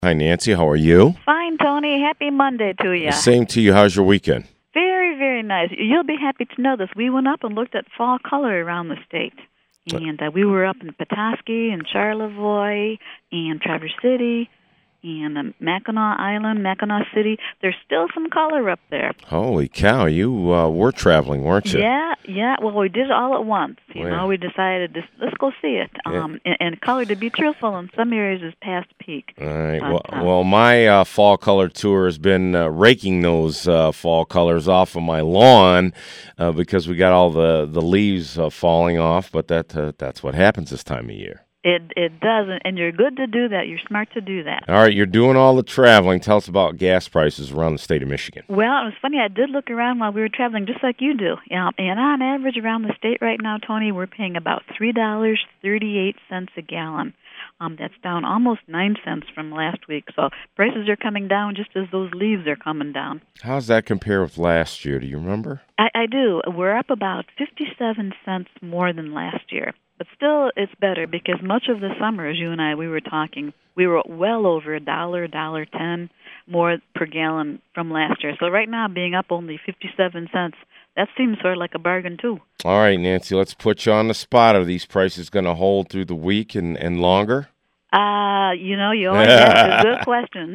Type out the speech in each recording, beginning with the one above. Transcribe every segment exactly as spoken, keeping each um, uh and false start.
Hi, Nancy. How are you? Fine, Tony. Happy Monday to you. Same to you. How's your weekend? Very, very nice. You'll be happy to know this. We went up and looked at fall color around the state. And uh, we were up in Petoskey and Charlevoix and Traverse City and um, Mackinac Island, Mackinac City. There's still some color up there. Holy cow. You uh, were traveling, weren't you? Yeah, yeah. Well, we did it all at once. You Well, know, we decided to, let's go see it. Yeah. Um, and, and color, to be truthful, in some areas is past peak. All right. But, Well, uh, well my uh, fall color tour has been uh, raking those uh, fall colors off of my lawn uh, because we got all the, the leaves uh, falling off, but that uh, that's what happens this time of year. It it does, and you're good to do that. You're smart to do that. All right. You're doing all the traveling. Tell us about gas prices around the state of Michigan. Well, it was funny. I did look around while we were traveling, just like you do. Yeah, and on average around the state right now, Tony, we're paying about three dollars thirty-eight cents a gallon. Um, that's down almost nine cents from last week. So prices are coming down just as those leaves are coming down. How does that compare with last year? Do you remember? I, I do. We're up about fifty-seven cents more than last year. But still, it's better because much of the summer, as you and I, we were talking, we were well over a dollar, dollar ten more per gallon from last year. So right now, being up only fifty-seven cents, that seems sort of like a bargain, too. All right, Nancy, let's put you on the spot. Are these prices going to hold through the week and, and longer? Uh, you know, you always ask a good question.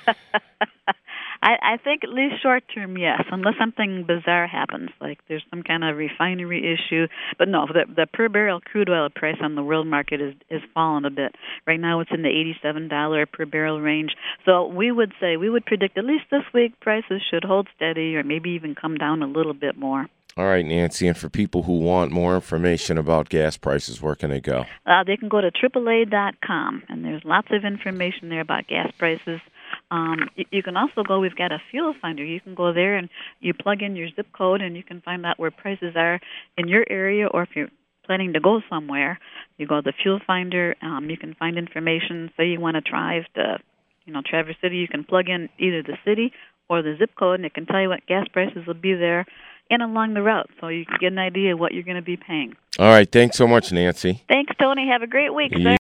I, I think at least short term, yes, unless something bizarre happens, like there's some kind of refinery issue. But no, the, the per barrel crude oil price on the world market is is fallen a bit. Right now it's in the eighty-seven dollars per barrel range. So we would say, we would predict at least this week prices should hold steady or maybe even come down a little bit more. All right, Nancy, and for people who want more information about gas prices, where can they go? Uh, they can go to triple A dot com, and there's lots of information there about gas prices. Um, you, you can also go, we've got a fuel finder. You can go there and you plug in your zip code and you can find out where prices are in your area, or if you're planning to go somewhere, you go to the fuel finder. Um, you can find information. Say you want to drive to, you know, Traverse City, you can plug in either the city or the zip code, and it can tell you what gas prices will be there and along the route, so you can get an idea of what you're going to be paying. All right, thanks so much, Nancy. Thanks, Tony. Have a great week, You sir.